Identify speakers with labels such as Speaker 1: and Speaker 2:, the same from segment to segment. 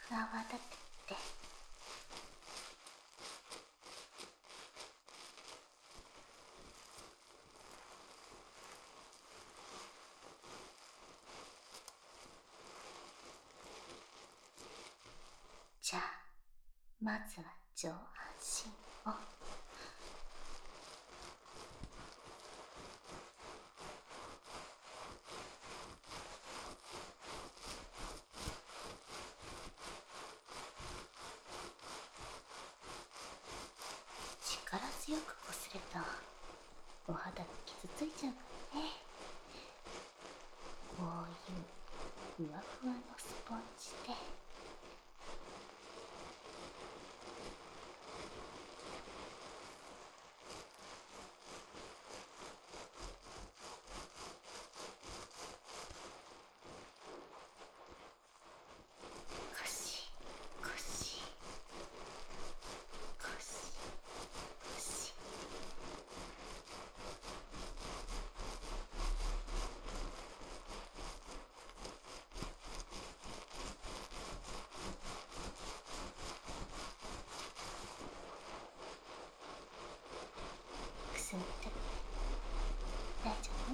Speaker 1: 泡立てて。じゃあまずは上半身を。力強くこすれたお肌が傷ついちゃうからね。こういうふわふわのスポンジで。ゴシゴシゴシゴシ。くすんでる。大丈夫？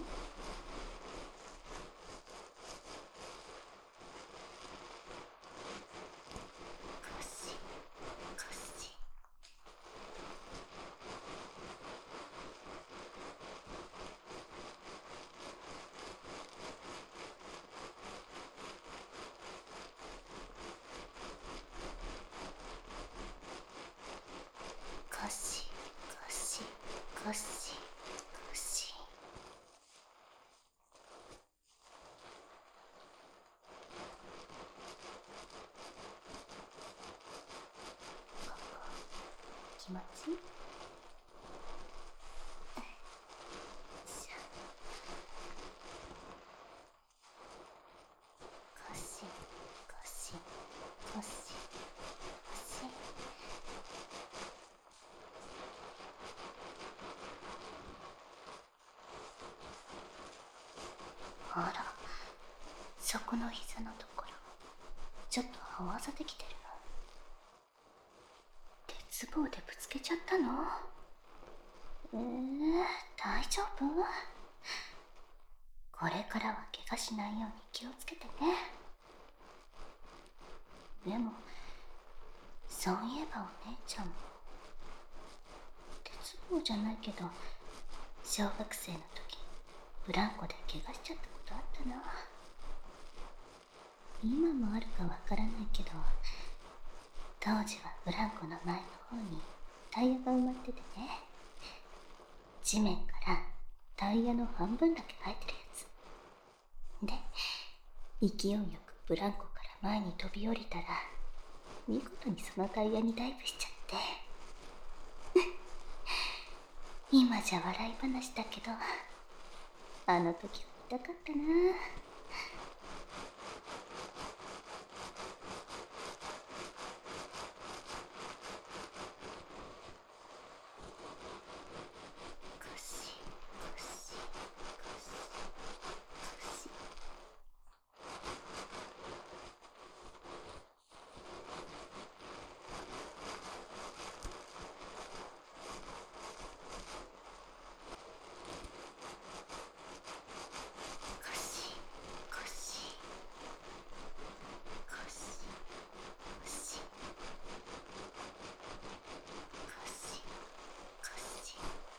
Speaker 1: ゴシゴシ。ゴシゴシゴシゴシ。ここ気持ちいい？しゃ。ゴシゴシゴシゴシ。あら、そこの膝のところちょっと泡ざできてるの。鉄棒でぶつけちゃったの？大丈夫？これからは怪我しないように気をつけてね。でもそういえばお姉ちゃんも鉄棒じゃないけど小学生の時ブランコで怪我しちゃったことあったな。今もあるかわからないけど、当時はブランコの前の方にタイヤが埋まっててね、地面からタイヤの半分だけ生えてるやつで、勢いよくブランコから前に飛び降りたら見事にそのタイヤにダイブしちゃって今じゃ笑い話だけど、あの時は痛かったな。ゴシゴシゴシゴシ。ゴシゴシゴシゴシゴシゴシ。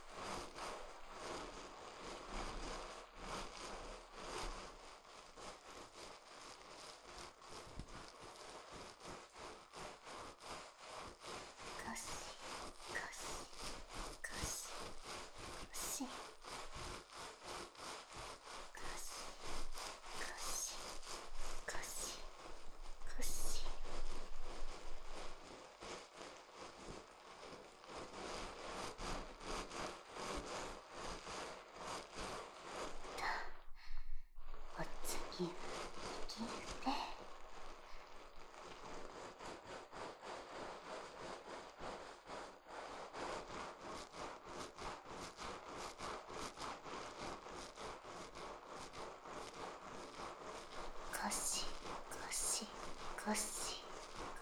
Speaker 1: ゴシゴシゴシゴシゴシゴシゴシゴシ。お次は息で。ゴシゴシゴシ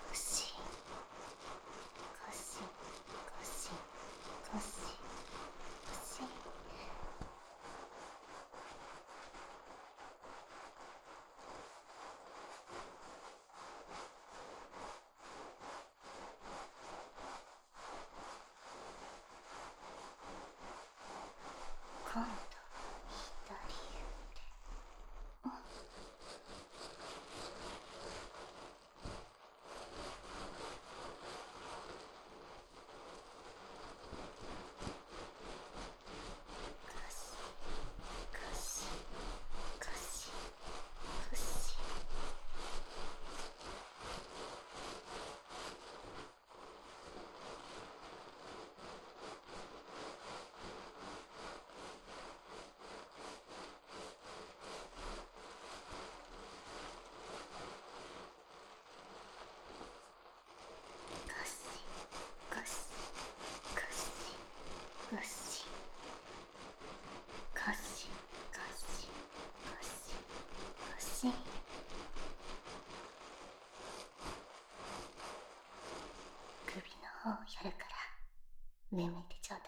Speaker 1: 方をやるから上向いてちょうだい。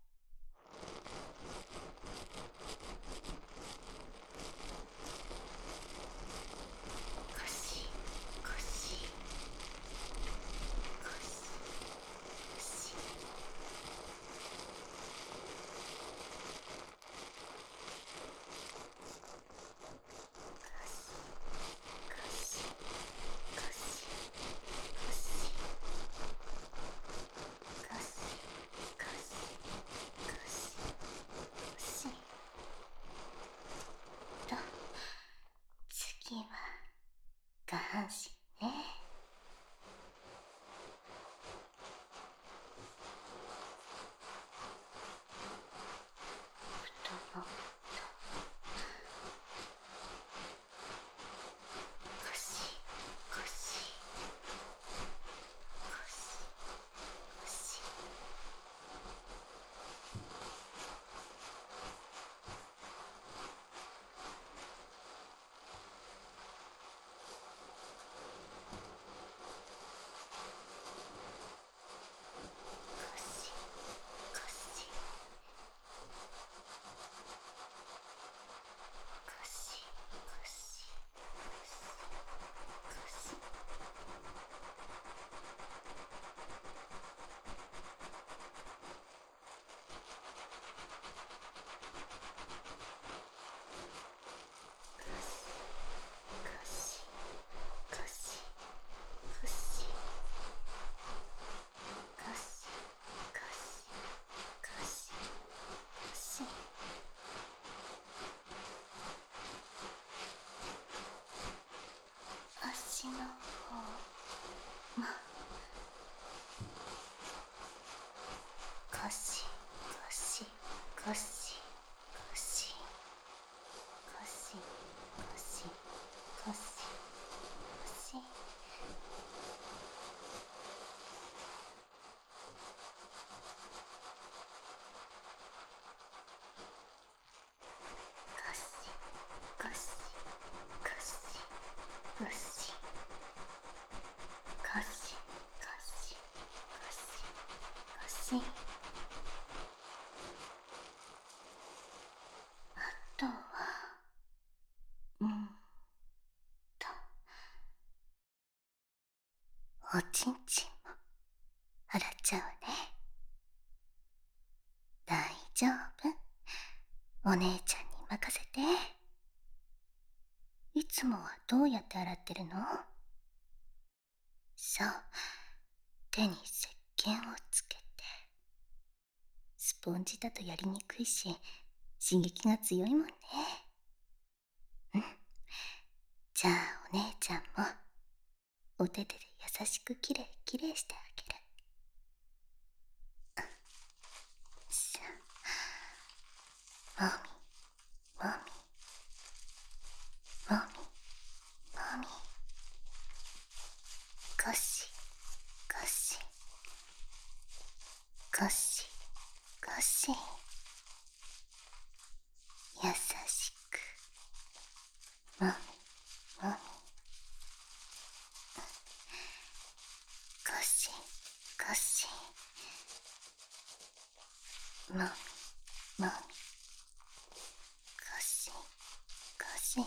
Speaker 1: ゴシゴシゴシゴシ。次は下半身ね。太ももとゴシゴシゴシゴシ。足の方もゴシゴシゴシゴシゴシゴシゴシゴシ。あとはとおちんちんも洗っちゃうね。大丈夫、お姉ちゃんに任せて。いつもはどうやって洗ってるの？そう、手に石鹸をつけて。スポンジだとやりにくいし刺激が強いもんね。じゃあお姉ちゃんもお手手で優しくきれいしてあげる。さあ、もみもみもみもみ、ゴシゴシゴシゴシ、優しくもみもみ、ゴシゴシもみもみ、ゴシゴシも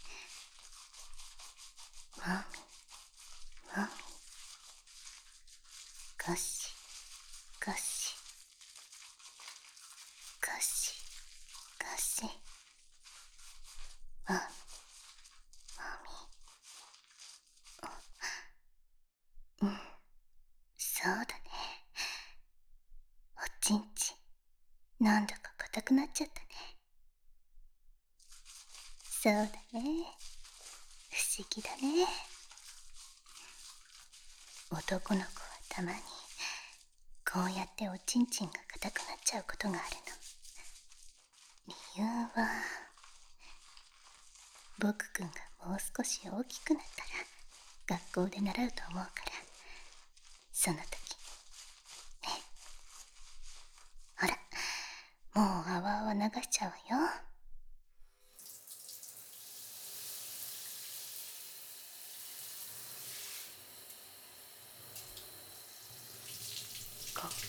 Speaker 1: みもみ、ゴシゴシゴシゴシもみもみ。そうだね。おちんちんなんだか硬くなっちゃったね。そうだね、不思議だね。男の子はたまにこうやっておちんちんが硬くなっちゃうことがあるの。理由は僕くんがもう少し大きくなったら学校で習うと思うから、その時ね。ほら、もう泡々流しちゃうわよ。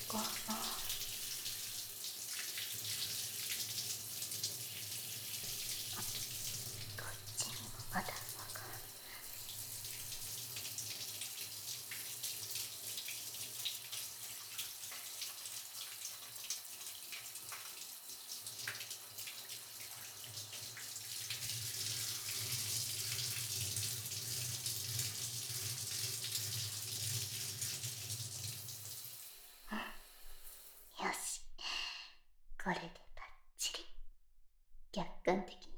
Speaker 1: このこっちにもまだ輪が。よし、これでバッチリ客観的